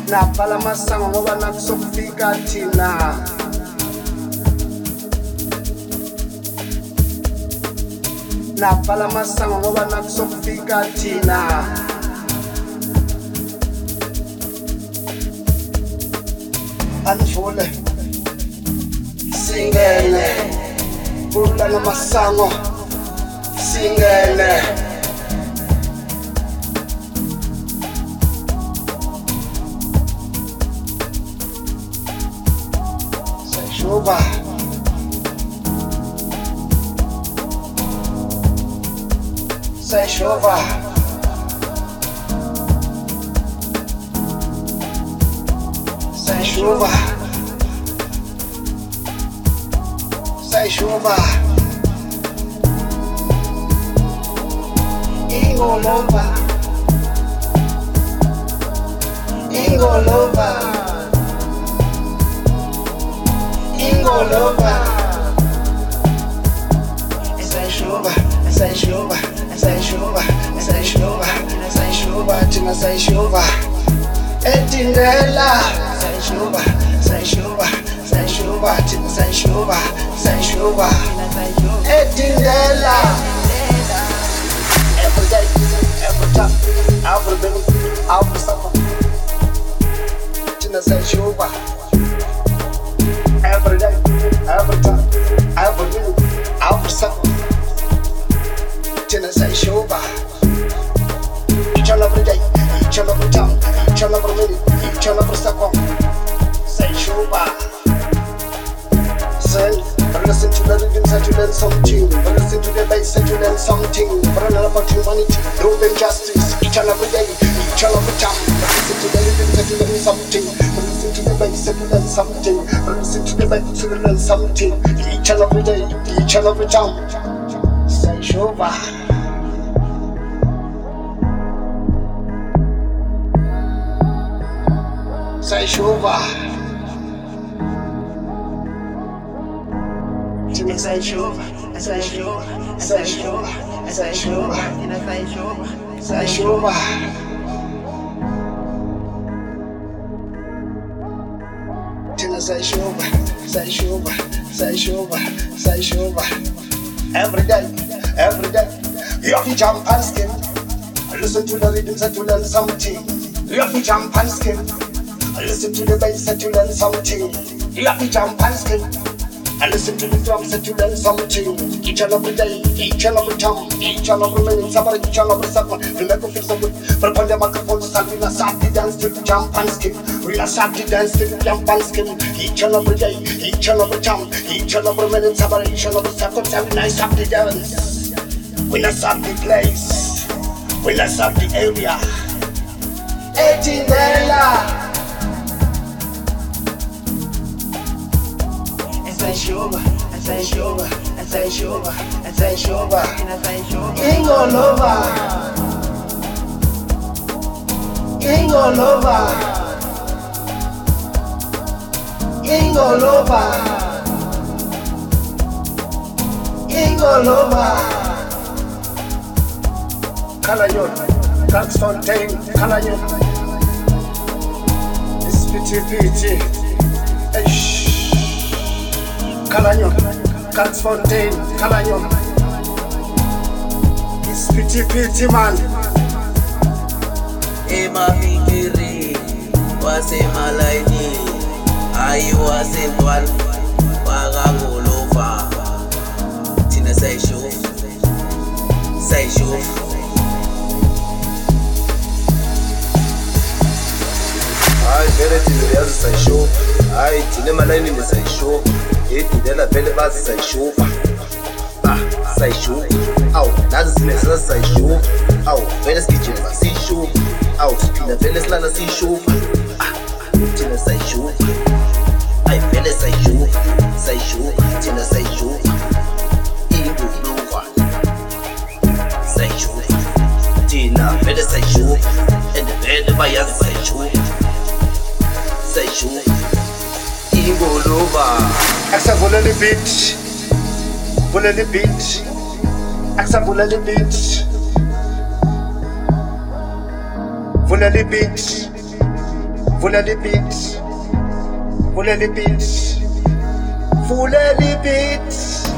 Navala masango ngoba nakusokufika thina. Navala masango ngoba nakusokufika thina. Anivule singene vula namasango singene sayishuba sayishuba sayishuba sayishuba ingolova ingolova ingolova sayishuba sayishuba sayishuba sayishuba sayishuba thina sayishuba etindela sayishuba sayishuba sayishuba thina sayishuba sayishuba etindela every day every time every minute every second thina sayishuba every day every time every minute every second thina sayishuba each and every day each and every time each and every minute each and every second sayishuba. Listen to the rhythm, set you learn something. Listen to the bass, set you learn something. For another about humanity, love and justice. Each and every day, each and every time. Listen to the rhythm, set you learn something. Listen to the bass, set you learn something. Listen to the bass, set you learn something. Each and every day, each and every time. Sayishuba. Sayishuba. Sayishuba, sayishuba, sayishuba, sayishuba, sayishuba. Tina sayishuba, sayishuba, sayishuba, sayishuba. Every day, you have to jump and skin. Listen to the rhythm, set to learn something. You have to jump and skin. Listen to the bass, set to learn something. You have to jump and skin. I listen to the drums that you learn something. Each and every day, each and every time, each and every minute, somebody each and every second. We make you feel so good. But upon the microphone, we not start the dance to jump and skip. We not start the dance to jump and skip. Each and every day, each and every time, each and every minute, somebody each and every second. We not stop the dance. We not stop the place. We not stop the area. Etindela. Sayishuba, sayishuba, sayishuba, sayishuba, ingolova, ingolova, ingolova, ingolova. Kalayon, Dragsfontein, Kalayon, it's pity. Kalanyon, Dragsfontein, Kalanyon. It's pity man. Emafikiri wasemalaini ayiwasentwal wakangolova thina sayishuba hayi vele thina uyazi sayishuba hayi thina emalayinini sayishuba yedidela vele bazi sayishuba sayishuba awu nazi sinesisa sayishuba awu vele sigijima siyishuba awu siphila vele silala siyishuba thina sayishuba hayi vele sayishuba thina sayishuba ingulova sayishuba thina vele sayishuba and vele bayazi sayishuba ingolova. Aksavula the beat, vula the beat, aksavula the beat, vula the beat, Vula the beat, vula the beat, vula the beat.